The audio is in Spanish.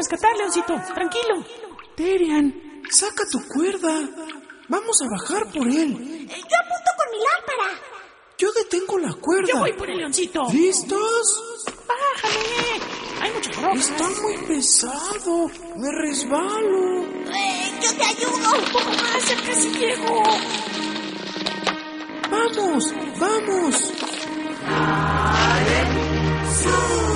rescatar, Leoncito. Tranquilo. Terian, saca tu cuerda. Vamos a bajar por él. Yo apunto con mi lámpara. Yo detengo la cuerda. Yo voy por el Leoncito. ¿Listos? Bájame. Hay muchas rocas. Está muy pesado. Me resbalo. Yo te ayudo. Un poco más, ya casi llego. ¡Vamos! ¡Vamos! ¡Sube!